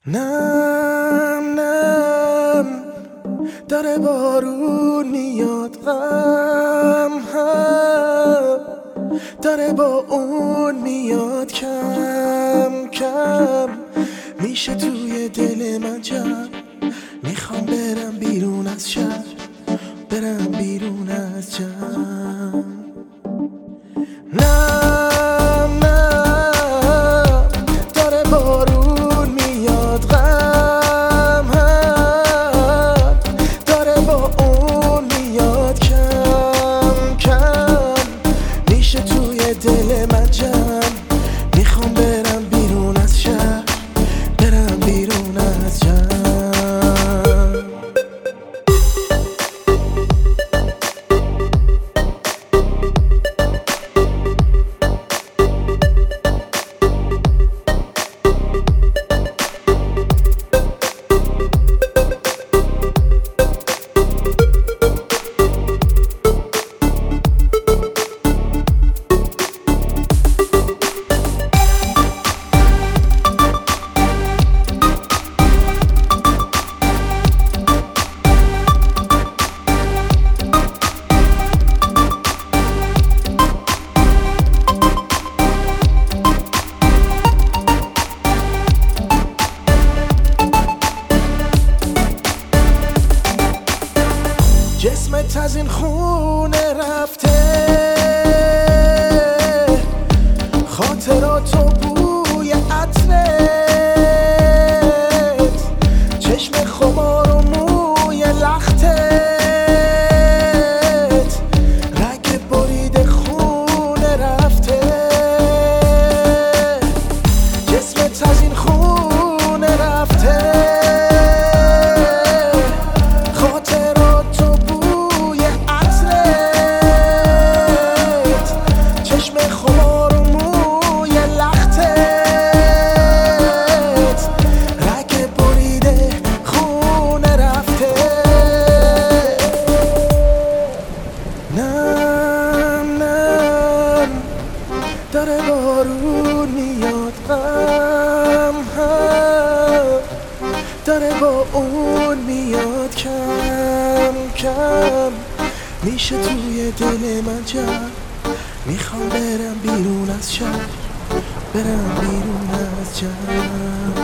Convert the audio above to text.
نم نم داره بارون میاد، غم هم داره با اون میاد، کم کم میشه توی دل من جمع. میخوام برم بیرون از شهر، برم بیرون از جمع. نم نم داره بارون میاد، غم هم داره با اون میاد، کم کم میشه توی دل من جمع. میخوام برم بیرون از شهر، برم بیرون از جمع. جسمت از این خونه رفته، خاطرات و بوی عطرت، چشم خمار و موی لختت، رگ برید خونه رفته. جسمت از این خونه رفته، داره بارون میاد، غم هم داره با اون میاد، کم کم میشه توی دل من جمع. میخوام برم بیرون از شهر، برم بیرون از جمع.